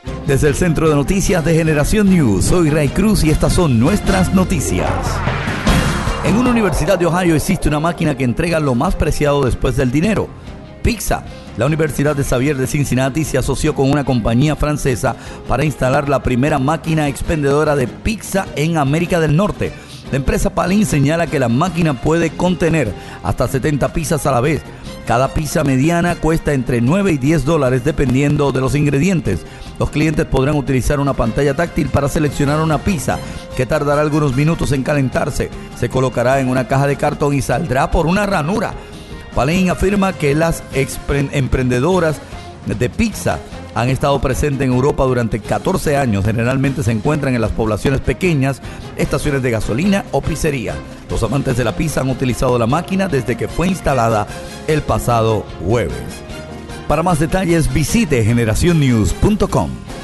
Desde el Centro de Noticias de Generación News, soy Ray Cruz y estas son nuestras noticias. En una universidad de Ohio existe una máquina que entrega lo más preciado después del dinero: pizza. La Universidad de Xavier de Cincinnati se asoció con una compañía francesa para instalar la primera máquina expendedora de pizza en América del Norte. La empresa Palin señala que la máquina puede contener hasta 70 pizzas a la vez. Cada pizza mediana cuesta entre $9 y $10 dependiendo de los ingredientes. Los clientes podrán utilizar una pantalla táctil para seleccionar una pizza que tardará algunos minutos en calentarse. Se colocará en una caja de cartón y saldrá por una ranura. Palin afirma que las emprendedoras de pizza han estado presentes en Europa durante 14 años. Generalmente se encuentran en las poblaciones pequeñas, estaciones de gasolina o pizzería. Los amantes de la pizza han utilizado la máquina desde que fue instalada el pasado jueves. Para más detalles visite generacionnews.com.